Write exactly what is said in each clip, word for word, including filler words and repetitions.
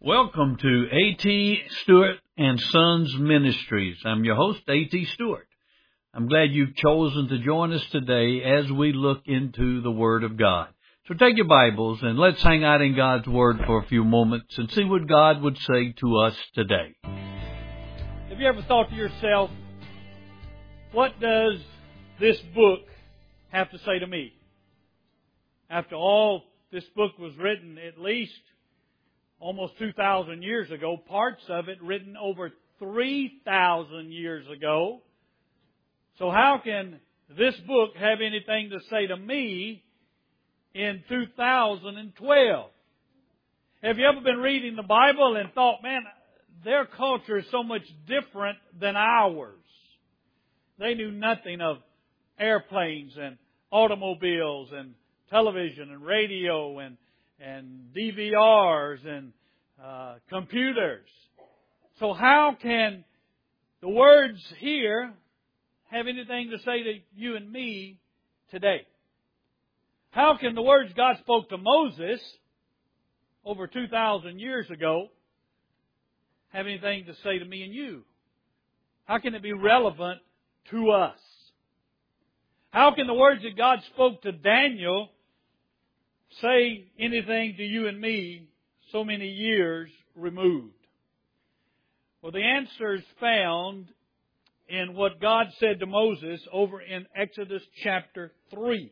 Welcome to A T. Stewart and Sons Ministries. I'm your host, A T. Stewart. I'm glad you've chosen to join us today as we look into the Word of God. So take your Bibles and let's hang out in God's Word for a few moments and see what God would say to us today. Have you ever thought to yourself, what does this book have to say to me? After all, this book was written at least almost two thousand years ago, parts of it written over three thousand years ago. So how can this book have anything to say to me in two thousand twelve? Have you ever been reading the Bible and thought, man, their culture is so much different than ours? They knew nothing of airplanes and automobiles and television and radio and and D V Rs and uh, computers. So how can the words here have anything to say to you and me today? How can the words God spoke to Moses over two thousand years ago have anything to say to me and you? How can it be relevant to us? How can the words that God spoke to Daniel say anything to you and me so many years removed? Well, the answer is found in what God said to Moses over in Exodus chapter three.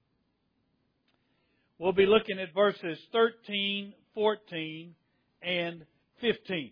We'll be looking at verses thirteen, fourteen, and fifteen.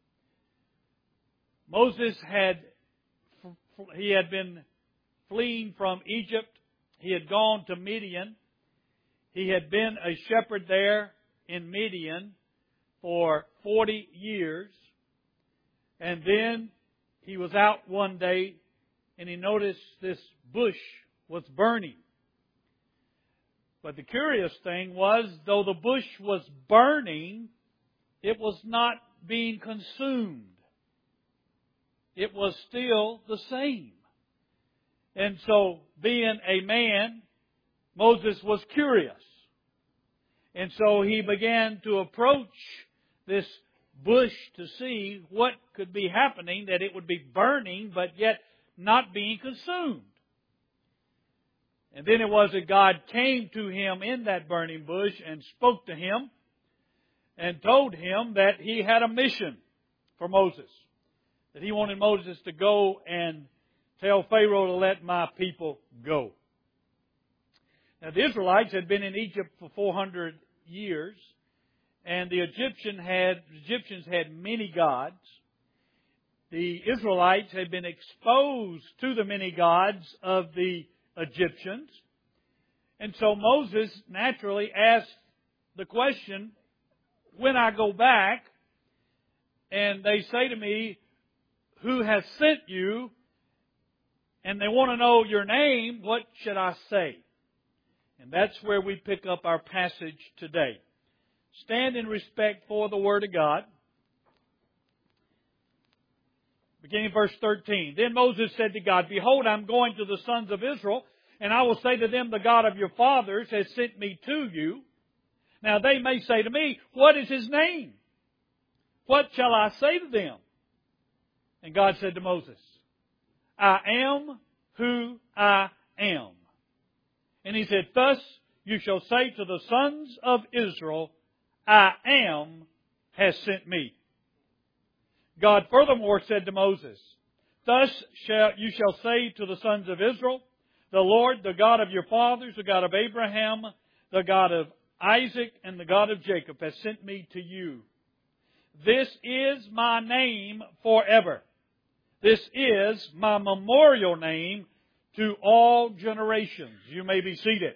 Moses had, he had been fleeing from Egypt. He had gone to Midian. He had been a shepherd there in Midian for forty years. And then he was out one day and he noticed this bush was burning. But the curious thing was, though the bush was burning, it was not being consumed. It was still the same. And so, being a man, Moses was curious. And so he began to approach this bush to see what could be happening, that it would be burning, but yet not being consumed. And then it was that God came to him in that burning bush and spoke to him and told him that he had a mission for Moses. That he wanted Moses to go and tell Pharaoh to let my people go. Now, the Israelites had been in Egypt for four hundred years, and the Egyptian had, Egyptians had many gods. The Israelites had been exposed to the many gods of the Egyptians. And so Moses naturally asked the question, when I go back and they say to me, who has sent you? And they want to know your name, what should I say? And that's where we pick up our passage today. Stand in respect for the Word of God. Beginning verse thirteen. Then Moses said to God, behold, I'm going to the sons of Israel, and I will say to them, the God of your fathers has sent me to you. Now they may say to me, what is His name? What shall I say to them? And God said to Moses, I am who I am. And He said, thus you shall say to the sons of Israel, I am has sent me. God furthermore said to Moses, thus shall you shall say to the sons of Israel, the Lord, the God of your fathers, the God of Abraham, the God of Isaac, and the God of Jacob has sent me to you. This is my name forever. This is my memorial name to all generations. You may be seated.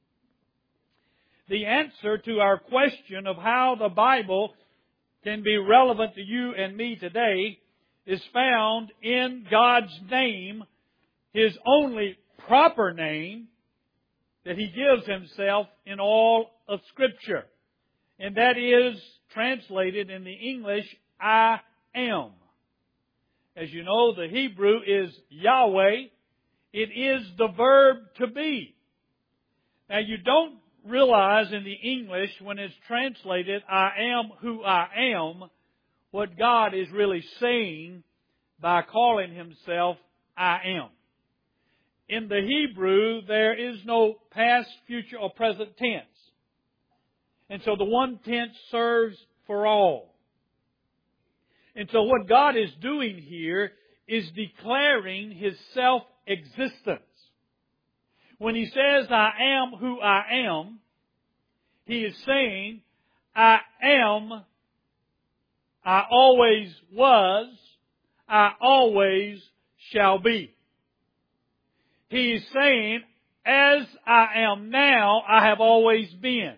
The answer to our question of how the Bible can be relevant to you and me today is found in God's name, His only proper name that He gives Himself in all of Scripture. And that is translated in the English, I am. As you know, the Hebrew is Yahweh. It is the verb to be. Now, you don't realize in the English, when it's translated, I am who I am, what God is really saying by calling Himself I am. In the Hebrew, there is no past, future, or present tense. And so the one tense serves for all. And so what God is doing here is declaring His self-existence. When He says, I am who I am, He is saying, I am, I always was, I always shall be. He is saying, as I am now, I have always been.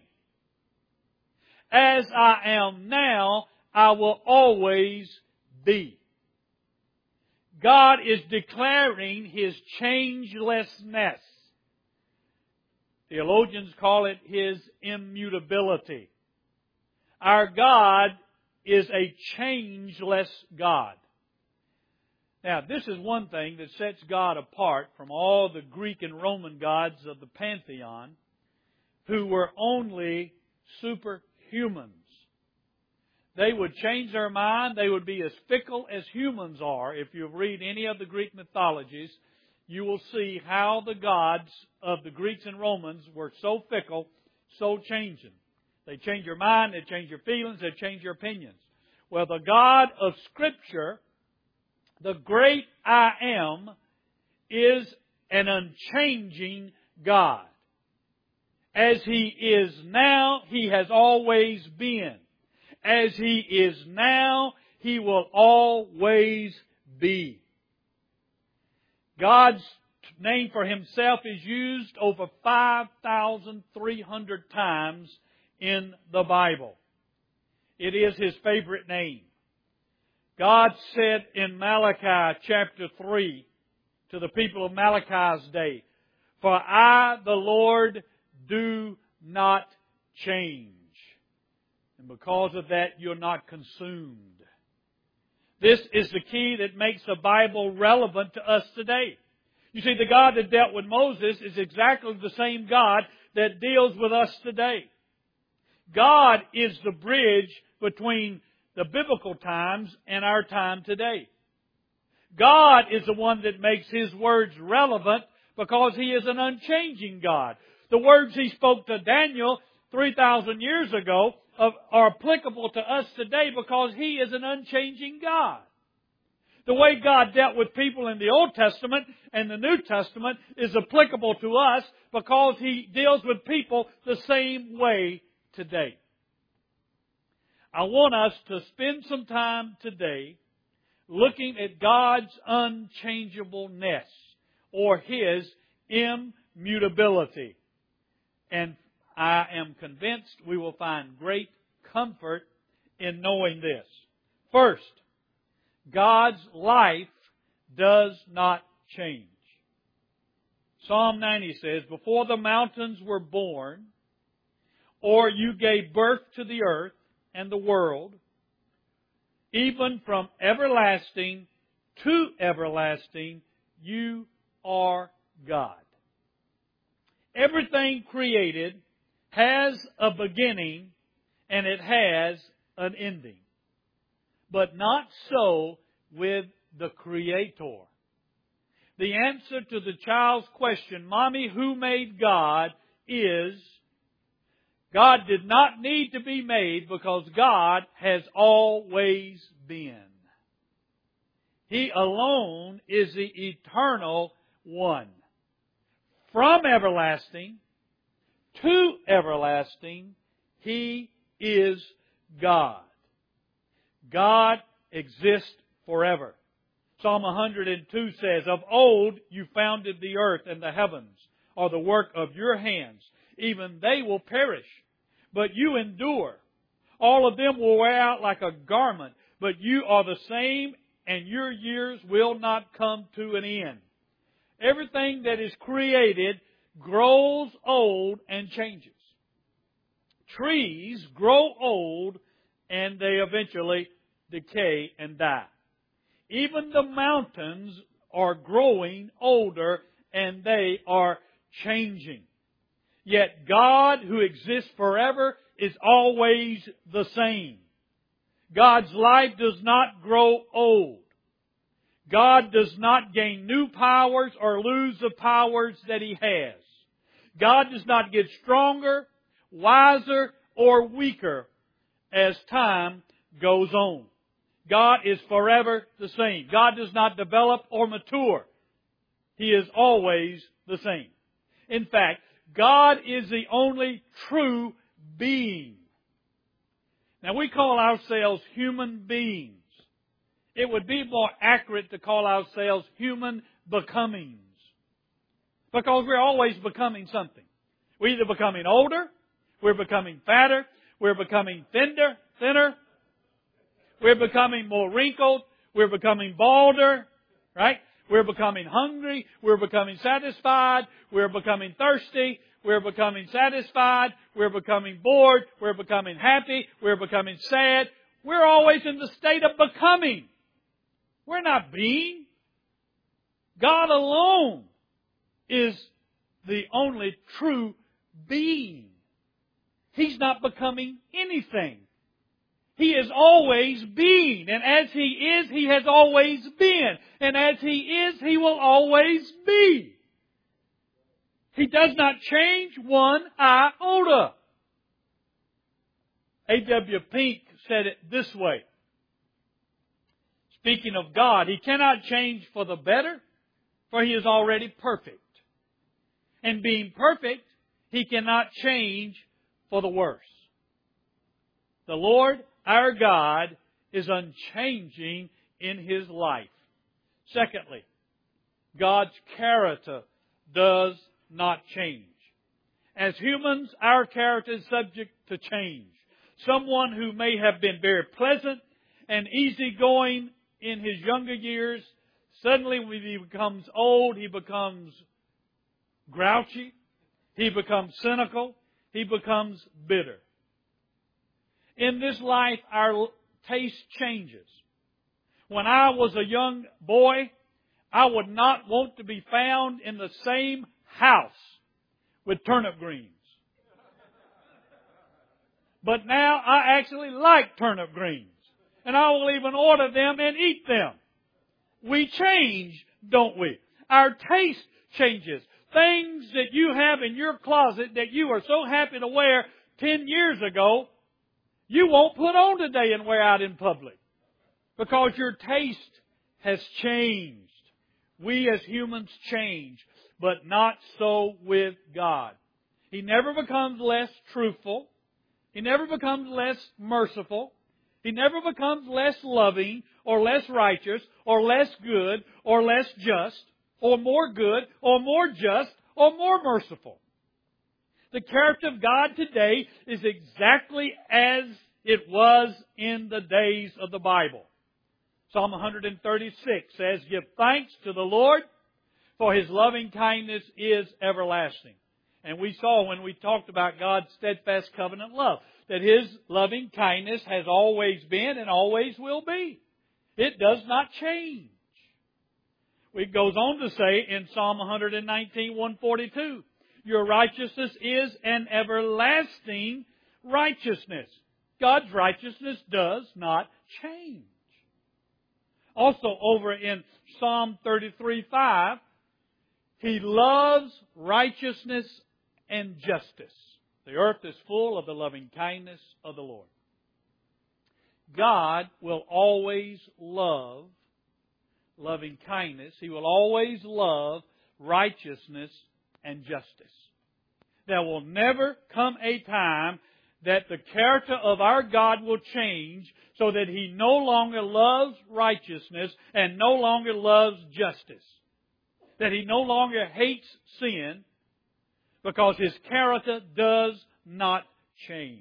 As I am now, I will always be. God is declaring His changelessness. Theologians call it His immutability. Our God is a changeless God. Now, this is one thing that sets God apart from all the Greek and Roman gods of the pantheon, who were only superhumans. They would change their mind. They would be as fickle as humans are. If you read any of the Greek mythologies, you will see how the gods of the Greeks and Romans were so fickle, so changing. They change your mind, they change your feelings, they change your opinions. Well, the God of Scripture, the great I Am, is an unchanging God. As He is now, He has always been. As He is now, He will always be. God's name for Himself is used over five thousand three hundred times in the Bible. It is His favorite name. God said in Malachi chapter three to the people of Malachi's day, For I, the Lord, do not change. And because of that, you're not consumed. This is the key that makes the Bible relevant to us today. You see, the God that dealt with Moses is exactly the same God that deals with us today. God is the bridge between the biblical times and our time today. God is the one that makes His words relevant because He is an unchanging God. The words He spoke to Daniel three thousand years ago are applicable to us today because He is an unchanging God. The way God dealt with people in the Old Testament and the New Testament is applicable to us because He deals with people the same way today. I want us to spend some time today looking at God's unchangeableness or His immutability. And I am convinced we will find great comfort in knowing this. First, God's life does not change. Psalm ninety says, Before the mountains were born, or you gave birth to the earth and the world, even from everlasting to everlasting, you are God. Everything created has a beginning and it has an ending. But not so with the Creator. The answer to the child's question, Mommy, who made God? Is God did not need to be made because God has always been. He alone is the eternal one. From everlasting to everlasting, He is God. God exists forever. Psalm one hundred two says, Of old you founded the earth, and the heavens are the work of your hands. Even they will perish, but you endure. All of them will wear out like a garment, but you are the same, and your years will not come to an end. Everything that is created grows old and changes. Trees grow old and they eventually decay and die. Even the mountains are growing older and they are changing. Yet God, who exists forever, is always the same. God's life does not grow old. God does not gain new powers or lose the powers that He has. God does not get stronger, wiser, or weaker as time goes on. God is forever the same. God does not develop or mature. He is always the same. In fact, God is the only true being. Now, we call ourselves human beings. It would be more accurate to call ourselves human becomings. Because we're always becoming something. We're either becoming older, we're becoming fatter, we're becoming thinner, thinner, we're becoming more wrinkled, we're becoming balder, right? We're becoming hungry, we're becoming satisfied, we're becoming thirsty, we're becoming satisfied, we're becoming bored, we're becoming happy, we're becoming sad. We're always in the state of becoming. We're not being. God alone is the only true being. He's not becoming anything. He is always being. And as He is, He has always been. And as He is, He will always be. He does not change one iota. A W Pink said it this way. Speaking of God, He cannot change for the better, for He is already perfect. And being perfect, He cannot change for the worse. The Lord, our God, is unchanging in His life. Secondly, God's character does not change. As humans, our character is subject to change. Someone who may have been very pleasant and easygoing in his younger years, suddenly when he becomes old, he becomes grouchy, he becomes cynical, he becomes bitter. In this life, our taste changes. When I was a young boy, I would not want to be found in the same house with turnip greens. But now I actually like turnip greens. And I will even order them and eat them. We change, don't we? Our taste changes. Things that you have in your closet that you are so happy to wear ten years ago, you won't put on today and wear out in public. Because your taste has changed. We as humans change, but not so with God. He never becomes less truthful. He never becomes less merciful. He never becomes less loving or less righteous or less good or less just or more good or more just or more merciful. The character of God today is exactly as it was in the days of the Bible. Psalm one thirty-six says, "Give thanks to the Lord, for His loving kindness is everlasting." And we saw when we talked about God's steadfast covenant love, that His loving kindness has always been and always will be. It does not change. It goes on to say in Psalm one nineteen, one forty-two, "Your righteousness is an everlasting righteousness." God's righteousness does not change. Also over in Psalm thirty-three, five, He loves righteousness and justice. The earth is full of the loving kindness of the Lord. God will always love loving kindness. He will always love righteousness and justice. There will never come a time that the character of our God will change so that He no longer loves righteousness and no longer loves justice. That He no longer hates sin, because His character does not change.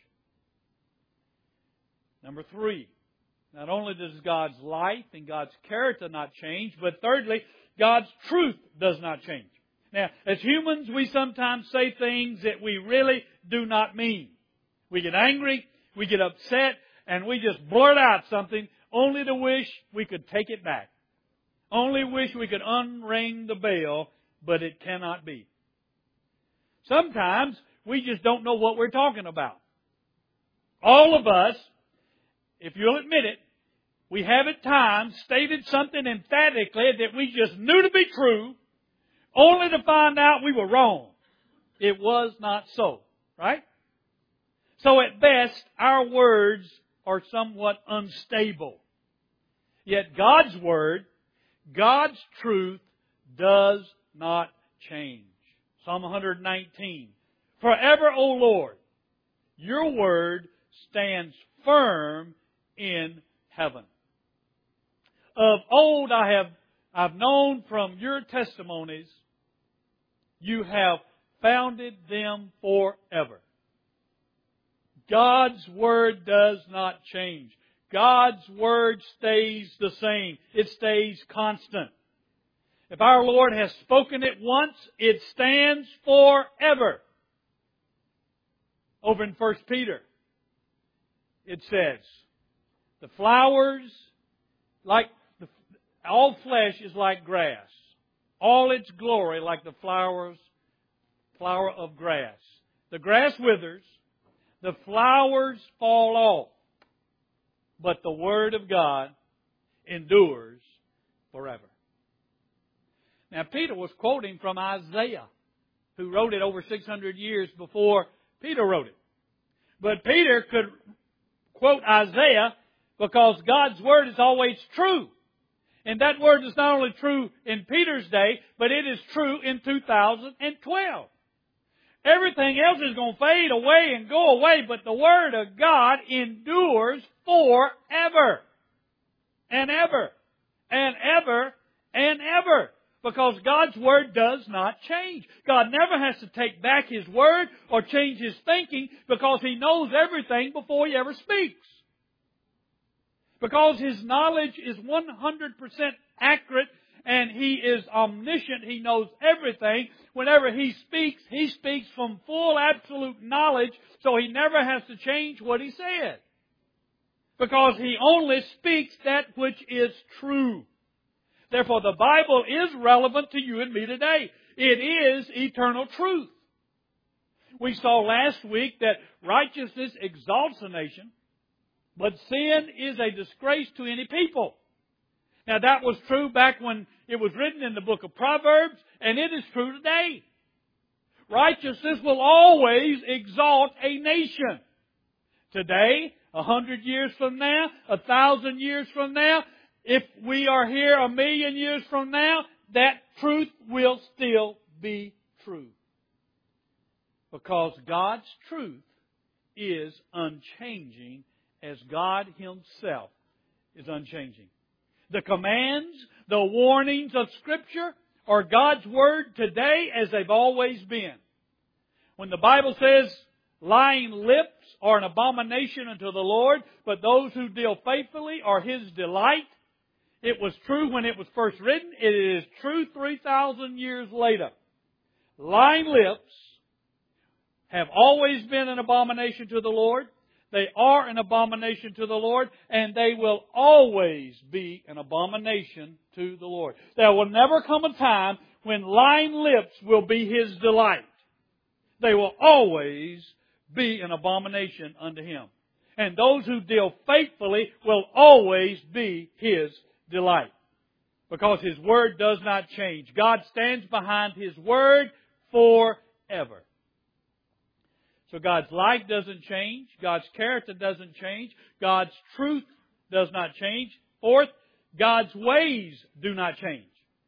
Number three, not only does God's life and God's character not change, but thirdly, God's truth does not change. Now, as humans, we sometimes say things that we really do not mean. We get angry, we get upset, and we just blurt out something only to wish we could take it back. Only wish we could unring the bell, but it cannot be. Sometimes we just don't know what we're talking about. All of us, if you'll admit it, we have at times stated something emphatically that we just knew to be true, only to find out we were wrong. It was not so, right? So at best, our words are somewhat unstable. Yet God's Word, God's truth, does not change. Psalm one nineteen. Forever, O Lord, your Word stands firm in heaven. Of old I have I've known from your testimonies, you have founded them forever. God's Word does not change. God's Word stays the same. It stays constant. If our Lord has spoken it once, it stands forever. Over in First Peter, it says, the flowers, like the, all flesh is like grass. All its glory like the flowers, flower of grass. The grass withers, the flowers fall off, but the Word of God endures forever. Now, Peter was quoting from Isaiah, who wrote it over six hundred years before Peter wrote it. But Peter could quote Isaiah because God's Word is always true. And that Word is not only true in Peter's day, but it is true in two thousand twelve. Everything else is going to fade away and go away, but the Word of God endures forever and ever and ever and ever. Because God's Word does not change. God never has to take back His Word or change His thinking because He knows everything before He ever speaks. Because His knowledge is one hundred percent accurate and He is omniscient. He knows everything. Whenever He speaks, He speaks from full absolute knowledge, so He never has to change what He said. Because He only speaks that which is true. Therefore, the Bible is relevant to you and me today. It is eternal truth. We saw last week that righteousness exalts a nation, but sin is a disgrace to any people. Now, that was true back when it was written in the book of Proverbs, and it is true today. Righteousness will always exalt a nation. Today, a hundred years from now, a thousand years from now, if we are here a million years from now, that truth will still be true. Because God's truth is unchanging as God Himself is unchanging. The commands, the warnings of Scripture are God's Word today as they've always been. When the Bible says lying lips are an abomination unto the Lord, but those who deal faithfully are His delight, it was true when it was first written. It is true three thousand years later. Lying lips have always been an abomination to the Lord. They are an abomination to the Lord, and they will always be an abomination to the Lord. There will never come a time when lying lips will be His delight. They will always be an abomination unto Him. And those who deal faithfully will always be His delight. Because His Word does not change. God stands behind His Word forever. So God's life doesn't change. God's character doesn't change. God's truth does not change. Fourth, God's ways do not change.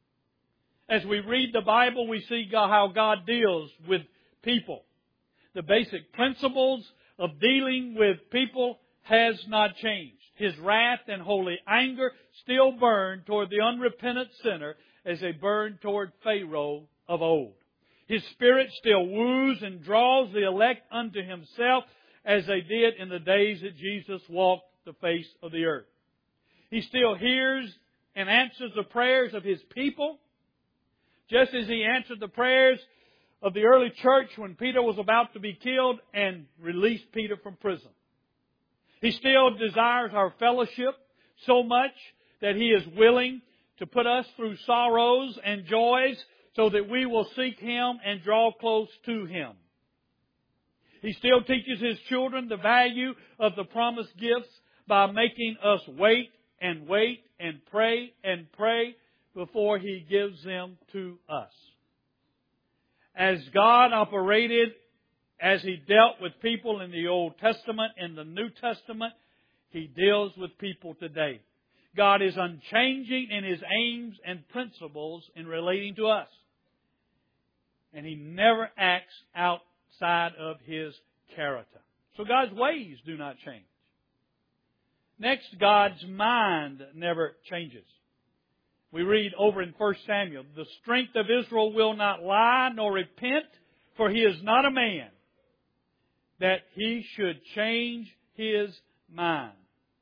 As we read the Bible, we see how God deals with people. The basic principles of dealing with people has not changed. His wrath and holy anger still burn toward the unrepentant sinner as they burned toward Pharaoh of old. His Spirit still woos and draws the elect unto Himself as they did in the days that Jesus walked the face of the earth. He still hears and answers the prayers of His people, just as He answered the prayers of the early church when Peter was about to be killed and released Peter from prison. He still desires our fellowship so much that He is willing to put us through sorrows and joys so that we will seek Him and draw close to Him. He still teaches His children the value of the promised gifts by making us wait and wait and pray and pray before He gives them to us. As God operated, as He dealt with people in the Old Testament and the New Testament, He deals with people today. God is unchanging in His aims and principles in relating to us. And He never acts outside of His character. So God's ways do not change. Next, God's mind never changes. We read over in First Samuel, the strength of Israel will not lie nor repent, for he is not a man, that he should change his mind.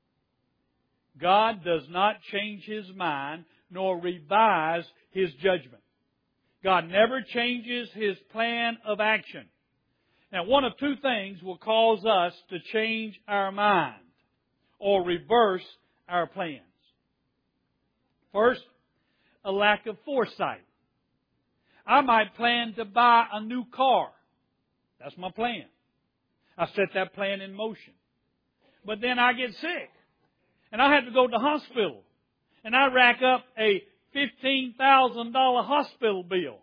God does not change His mind nor revise His judgment. God never changes His plan of action. Now, one of two things will cause us to change our mind or reverse our plans. First, a lack of foresight. I might plan to buy a new car. That's my plan. I set that plan in motion. But then I get sick. And I have to go to the hospital. And I rack up a fifteen thousand dollars hospital bill.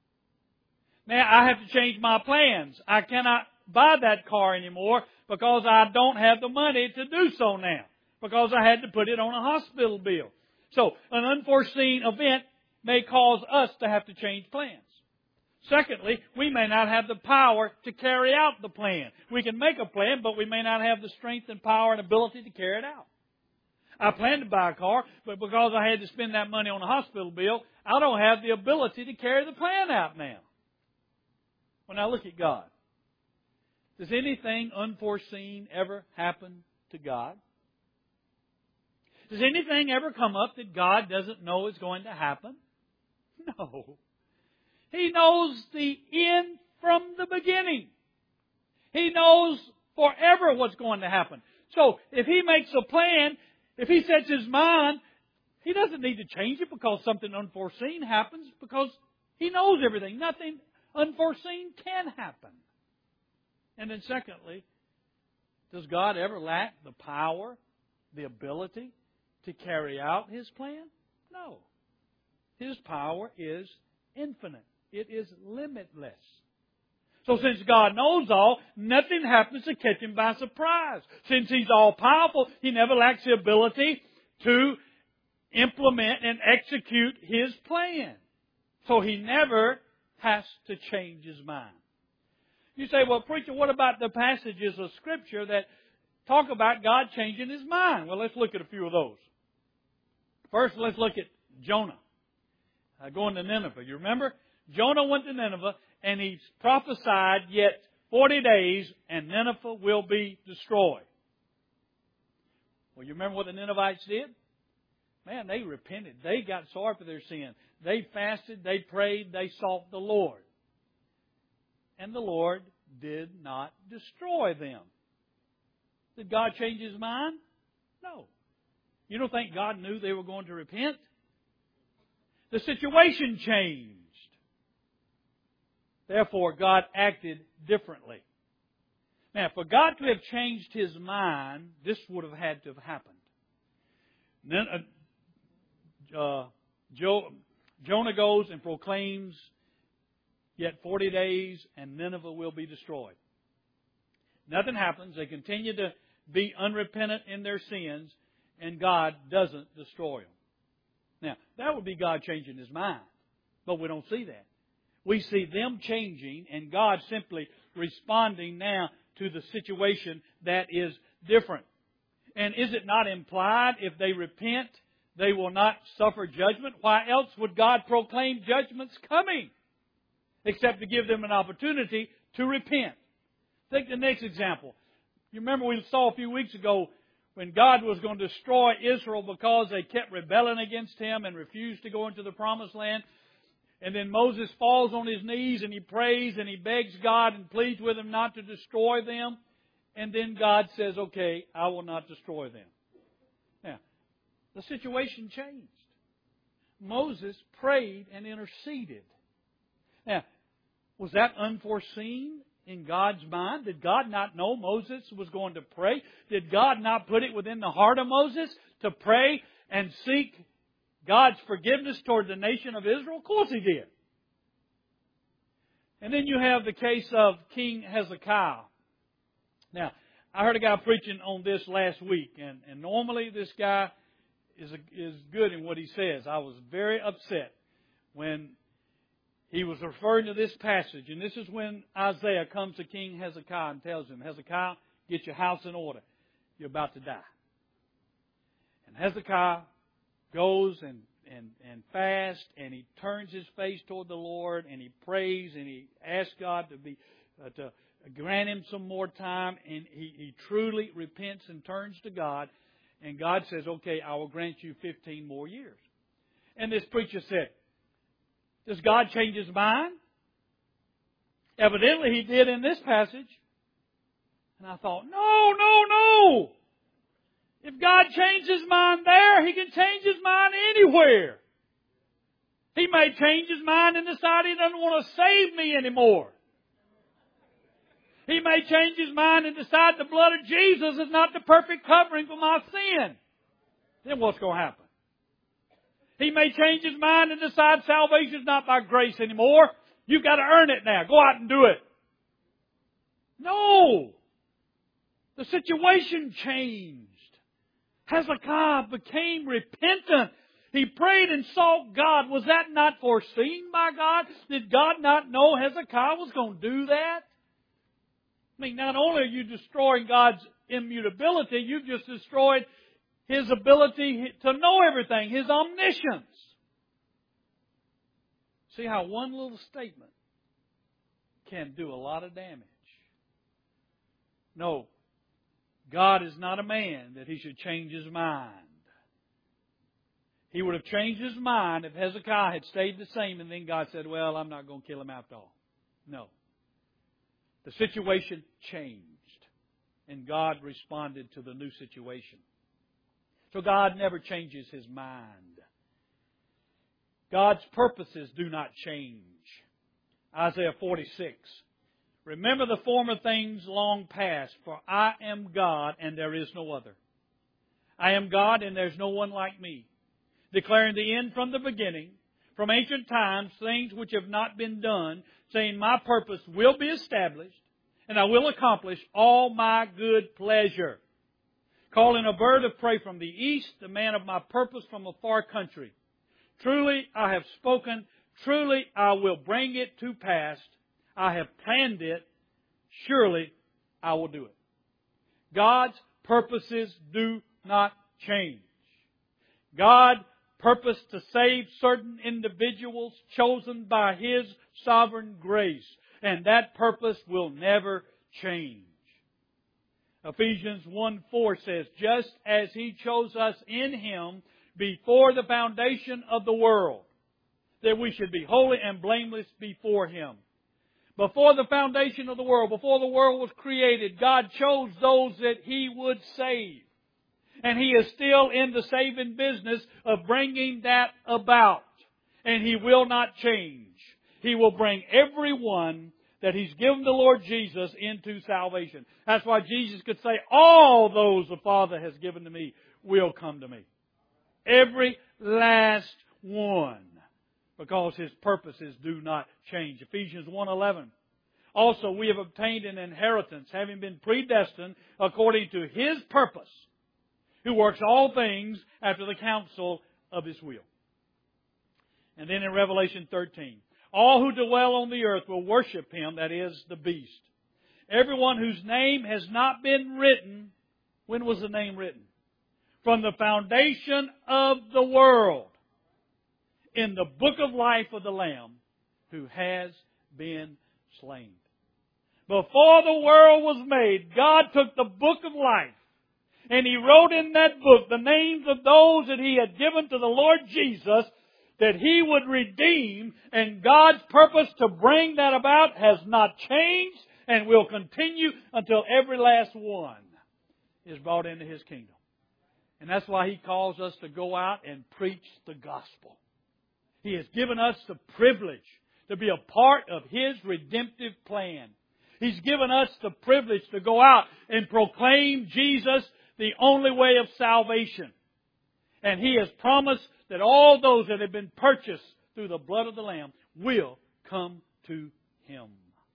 Now I have to change my plans. I cannot buy that car anymore because I don't have the money to do so now. Because I had to put it on a hospital bill. So an unforeseen event may cause us to have to change plans. Secondly, we may not have the power to carry out the plan. We can make a plan, but we may not have the strength and power and ability to carry it out. I planned to buy a car, but because I had to spend that money on a hospital bill, I don't have the ability to carry the plan out now. Well, now look at God. Does anything unforeseen ever happen to God? Does anything ever come up that God doesn't know is going to happen? No. He knows the end from the beginning. He knows forever what's going to happen. So if He makes a plan, if He sets His mind, He doesn't need to change it because something unforeseen happens, because He knows everything. Nothing unforeseen can happen. And then secondly, does God ever lack the power, the ability to carry out His plan? No. His power is infinite. It is limitless. So since God knows all, nothing happens to catch Him by surprise. Since He's all-powerful, He never lacks the ability to implement and execute His plan. So He never has to change His mind. You say, well, preacher, what about the passages of Scripture that talk about God changing His mind? Well, let's look at a few of those. First, let's look at Jonah uh, going to Nineveh. You remember? Jonah went to Nineveh, and he prophesied, yet forty days, and Nineveh will be destroyed. Well, you remember what the Ninevites did? Man, they repented. They got sorry for their sin. They fasted, they prayed, they sought the Lord. And the Lord did not destroy them. Did God change His mind? No. You don't think God knew they were going to repent? The situation changed. Therefore, God acted differently. Now, for God to have changed His mind, this would have had to have happened. Then, uh, uh, jo- Jonah goes and proclaims, yet forty days and Nineveh will be destroyed. Nothing happens. They continue to be unrepentant in their sins, and God doesn't destroy them. Now, that would be God changing His mind. But we don't see that. We see them changing and God simply responding now to the situation that is different. And is it not implied if they repent, they will not suffer judgment? Why else would God proclaim judgments coming? Except to give them an opportunity to repent. Take the next example. You remember we saw a few weeks ago when God was going to destroy Israel because they kept rebelling against Him and refused to go into the promised land. And then Moses falls on his knees and he prays and he begs God and pleads with Him not to destroy them. And then God says, okay, I will not destroy them. Now, the situation changed. Moses prayed and interceded Now, was that unforeseen in God's mind? Did God not know Moses was going to pray? Did God not put it within the heart of Moses to pray and seek God's forgiveness toward the nation of Israel? Of course He did. And then you have the case of King Hezekiah. Now, I heard a guy preaching on this last week, and, and normally this guy is a, is good in what he says. I was very upset when he was referring to this passage, and this is when Isaiah comes to King Hezekiah and tells him, Hezekiah, get your house in order. You're about to die. And Hezekiah goes and, and, and fasts, and he turns his face toward the Lord, and he prays, and he asks God to be uh, to grant him some more time, and he, he truly repents and turns to God, and God says, okay, I will grant you fifteen more years. And this preacher said, does God change His mind? Evidently He did in this passage. And I thought, no, no, no! If God changed His mind there, He can change His mind anywhere. He may change His mind and decide He doesn't want to save me anymore. He may change His mind and decide the blood of Jesus is not the perfect covering for my sin. Then what's going to happen? He may change His mind and decide salvation is not by grace anymore. You've got to earn it now. Go out and do it. No! The situation changed. Hezekiah became repentant. He prayed and sought God. Was that not foreseen by God? Did God not know Hezekiah was going to do that? I mean, not only are you destroying God's immutability, you've just destroyed His ability to know everything, His omniscience. See how one little statement can do a lot of damage. No, God is not a man that He should change His mind. He would have changed His mind if Hezekiah had stayed the same and then God said, well, I'm not going to kill him after all. No. The situation changed, and God responded to the new situation. So God never changes His mind. God's purposes do not change. Isaiah forty-six. Remember the former things long past, for I am God and there is no other. I am God and there's no one like me, declaring the end from the beginning, from ancient times, things which have not been done, saying my purpose will be established, and I will accomplish all my good pleasure. Calling a bird of prey from the east, the man of my purpose from a far country. Truly I have spoken, truly I will bring it to pass. I have planned it, surely I will do it. God's purposes do not change. God purposed to save certain individuals chosen by His sovereign grace, and that purpose will never change. Ephesians one four says, just as He chose us in Him before the foundation of the world, that we should be holy and blameless before Him. Before the foundation of the world, before the world was created, God chose those that He would save. And He is still in the saving business of bringing that about. And He will not change. He will bring everyone that He's given the Lord Jesus into salvation. That's why Jesus could say, all those the Father has given to me will come to me. Every last one. Because His purposes do not change. Ephesians one eleven. Also, we have obtained an inheritance, having been predestined according to His purpose, who works all things after the counsel of His will. And then in Revelation thirteen, all who dwell on the earth will worship Him, that is, the beast. Everyone whose name has not been written, when was the name written? From the foundation of the world, in the book of life of the Lamb, who has been slain. Before the world was made, God took the book of life, and He wrote in that book the names of those that He had given to the Lord Jesus, that He would redeem, and God's purpose to bring that about has not changed and will continue until every last one is brought into His kingdom. And that's why He calls us to go out and preach the gospel. He has given us the privilege to be a part of His redemptive plan. He's given us the privilege to go out and proclaim Jesus, the only way of salvation. And He has promised that all those that have been purchased through the blood of the Lamb will come to Him.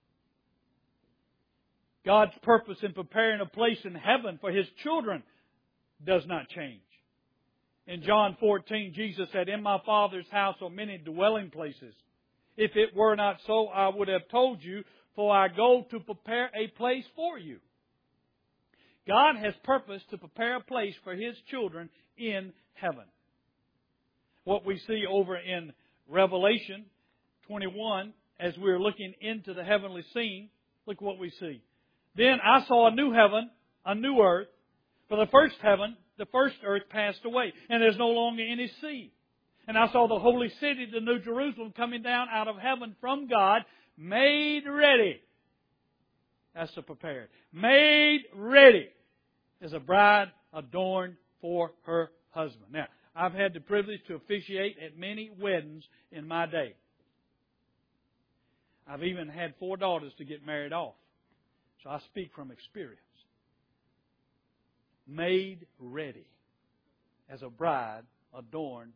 God's purpose in preparing a place in heaven for His children does not change. In John fourteen, Jesus said, "In my Father's house are many dwelling places. If it were not so, I would have told you, for I go to prepare a place for you." God has purposed to prepare a place for His children in heaven. What we see over in Revelation twenty-one, as we're looking into the heavenly scene, look what we see. "Then I saw a new heaven, a new earth. For the first heaven, the first earth passed away, and there's no longer any sea. And I saw the holy city, the New Jerusalem, coming down out of heaven from God, made ready." That's the prepared. Made ready as a bride adorned for her husband. Now, I've had the privilege to officiate at many weddings in my day. I've even had four daughters to get married off. So I speak from experience. Made ready as a bride adorned.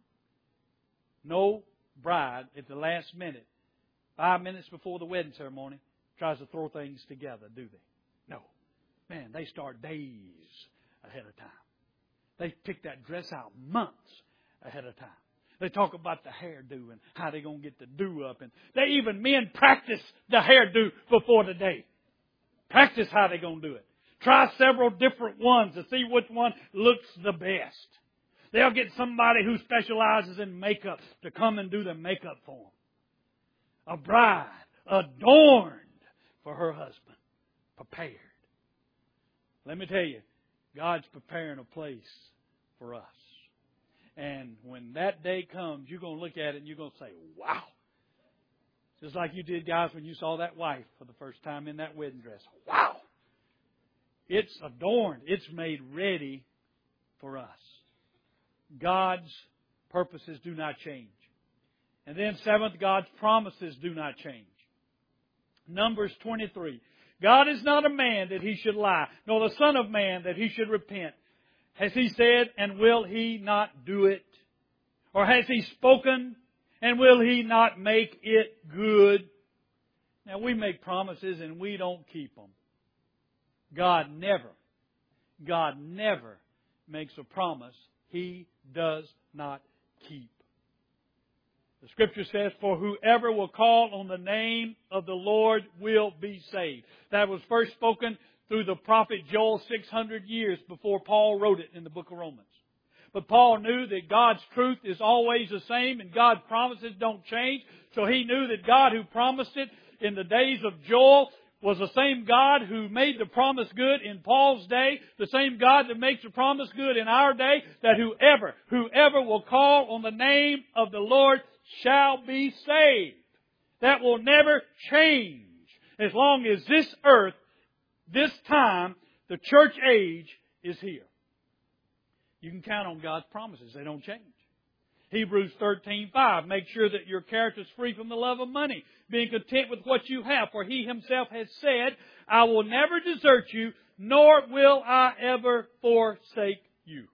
No bride at the last minute, five minutes before the wedding ceremony, tries to throw things together, do they? No. Man, they start days ahead of time. They pick that dress out months ahead of time. They talk about the hairdo and how they're going to get the do up. And they even, men, practice the hairdo before the day. Practice how they're going to do it. Try several different ones to see which one looks the best. They'll get somebody who specializes in makeup to come and do the makeup for them. A bride adorned for her husband. Prepared. Let me tell you, God's preparing a place for us. And when that day comes, you're going to look at it and you're going to say, wow. Just like you did, guys, when you saw that wife for the first time in that wedding dress. Wow. It's adorned. It's made ready for us. God's purposes do not change. And then seventh, God's promises do not change. Numbers twenty-three. God is not a man that He should lie, nor the Son of Man that He should repent. Has He said, and will He not do it? Or has He spoken, and will He not make it good? Now, we make promises and we don't keep them. God never, God never makes a promise He does not keep. The Scripture says, "For whoever will call on the name of the Lord will be saved." That was first spoken through the prophet Joel six hundred years before Paul wrote it in the book of Romans. But Paul knew that God's truth is always the same and God's promises don't change. So he knew that God who promised it in the days of Joel was the same God who made the promise good in Paul's day, the same God that makes the promise good in our day, that whoever, whoever will call on the name of the Lord shall be saved. That will never change as long as this earth, this time, the church age is here. You can count on God's promises. They don't change. Hebrews thirteen five. Make sure that your character is free from the love of money, being content with what you have. For He Himself has said, "I will never desert you, nor will I ever forsake you."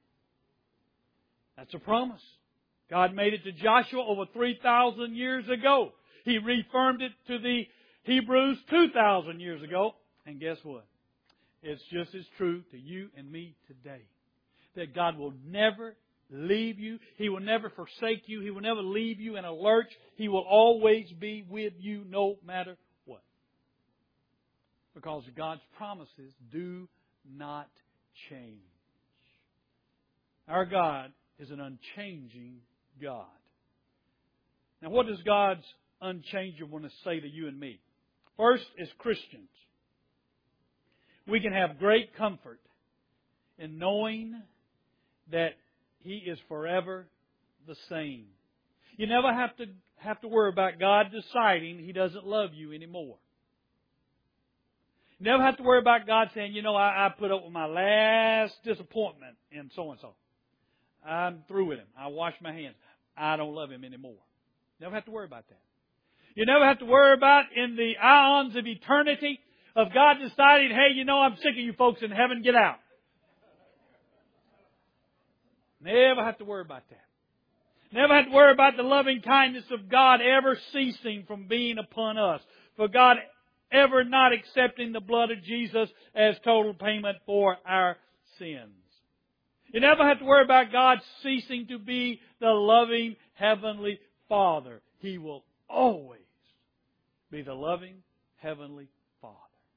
That's a promise. God made it to Joshua over three thousand years ago. He reaffirmed it to the Hebrews two thousand years ago. And guess what? It's just as true to you and me today. That God will never leave you. He will never forsake you. He will never leave you in a lurch. He will always be with you no matter what. Because God's promises do not change. Our God is an unchanging God. Now, what does God's unchangeableness say to you and me? First, as Christians, we can have great comfort in knowing that He is forever the same. You never have to have to worry about God deciding He doesn't love you anymore. You never have to worry about God saying, you know, I, I put up with my last disappointment in so-and-so. I'm through with him. I wash my hands. I don't love him anymore. Never have to worry about that. You never have to worry about in the ions of eternity of God deciding, hey, you know, I'm sick of you folks in heaven, get out. Never have to worry about that. Never have to worry about the loving kindness of God ever ceasing from being upon us. For God ever not accepting the blood of Jesus as total payment for our sins. You never have to worry about God ceasing to be the loving Heavenly Father. He will always be the loving Heavenly Father.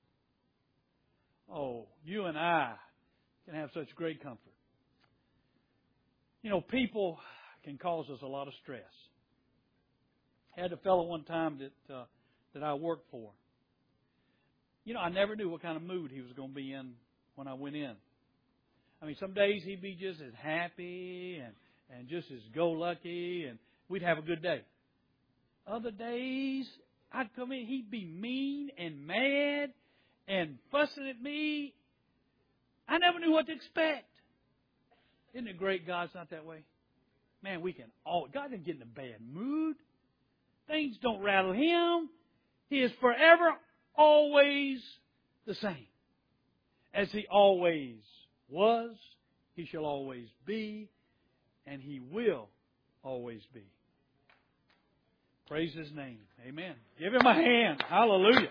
Oh, you and I can have such great comfort. You know, people can cause us a lot of stress. I had a fellow one time that uh, that I worked for. You know, I never knew what kind of mood he was going to be in when I went in. I mean, some days he'd be just as happy and, and just as go-lucky, and we'd have a good day. Other days, I'd come in, he'd be mean and mad and fussing at me. I never knew what to expect. Isn't it great God's not that way? Man, we can all, God doesn't get in a bad mood. Things don't rattle Him. He is forever, always the same. As He always was, He shall always be, and He will always be. Praise His name. Amen. Give Him a hand. Hallelujah.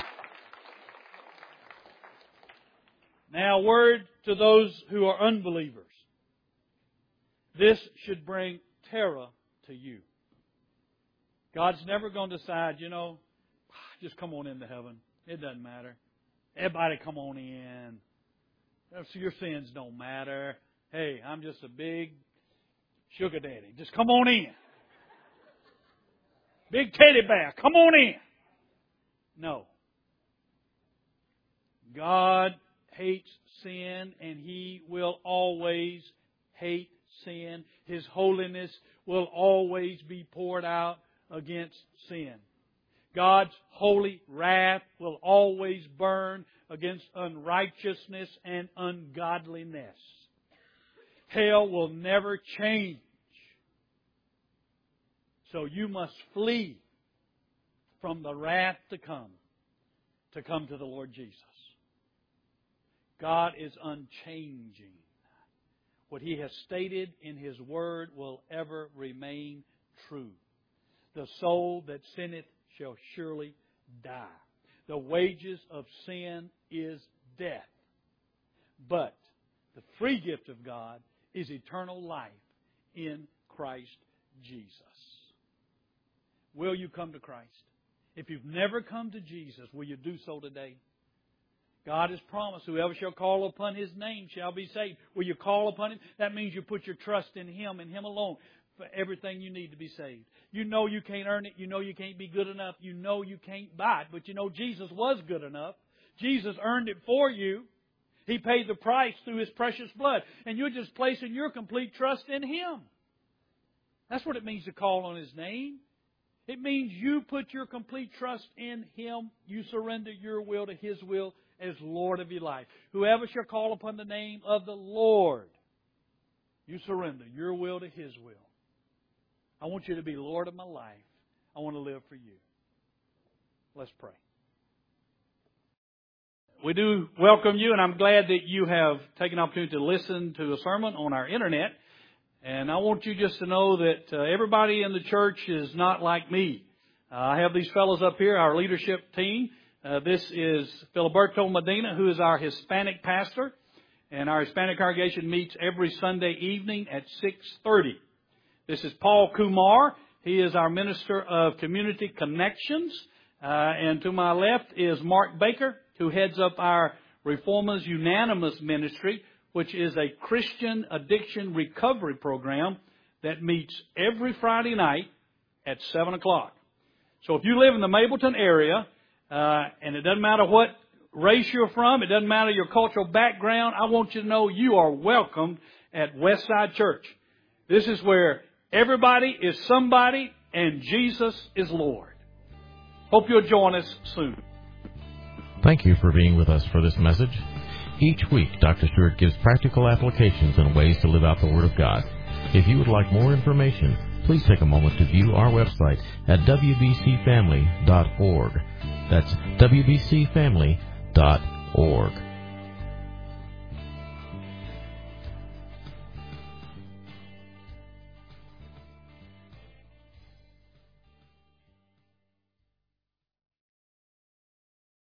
Now, a word to those who are unbelievers. This should bring terror to you. God's never going to decide, you know, just come on into heaven. It doesn't matter. Everybody come on in. So your sins don't matter. Hey, I'm just a big sugar daddy. Just come on in. Big teddy bear, come on in. No. God hates sin, and He will always hate sin. His holiness will always be poured out against sin. God's holy wrath will always burn against unrighteousness and ungodliness. Hell will never change. So you must flee from the wrath to come, to come to the Lord Jesus. God is unchanging. What He has stated in His Word will ever remain true. The soul that sinneth shall surely die. The wages of sin is death. But the free gift of God is eternal life in Christ Jesus. Will you come to Christ? If you've never come to Jesus, will you do so today? God has promised, whoever shall call upon His name shall be saved. Will you call upon Him? That means you put your trust in Him and Him alone for everything you need to be saved. You know you can't earn it. You know you can't be good enough. You know you can't buy it. But you know Jesus was good enough. Jesus earned it for you. He paid the price through His precious blood. And you're just placing your complete trust in Him. That's what it means to call on His name. It means you put your complete trust in Him. You surrender your will to His will as Lord of your life. Whoever shall call upon the name of the Lord, you surrender your will to His will. I want you to be Lord of my life. I want to live for you. Let's pray. We do welcome you, and I'm glad that you have taken the opportunity to listen to a sermon on our internet. And I want you just to know that uh, everybody in the church is not like me. Uh, I have these fellows up here, our leadership team. Uh, this is Filiberto Medina, who is our Hispanic pastor. And our Hispanic congregation meets every Sunday evening at six thirty. This is Paul Kumar. He is our Minister of Community Connections. Uh, and to my left is Mark Baker, who heads up our Reformers Unanimous Ministry, which is a Christian addiction recovery program that meets every Friday night at seven o'clock. So if you live in the Mableton area, uh, and it doesn't matter what race you're from, it doesn't matter your cultural background, I want you to know you are welcomed at Westside Church. This is where everybody is somebody and Jesus is Lord. Hope you'll join us soon. Thank you for being with us for this message. Each week, Doctor Stewart gives practical applications and ways to live out the Word of God. If you would like more information, please take a moment to view our website at w b c family dot org. That's w b c family dot org.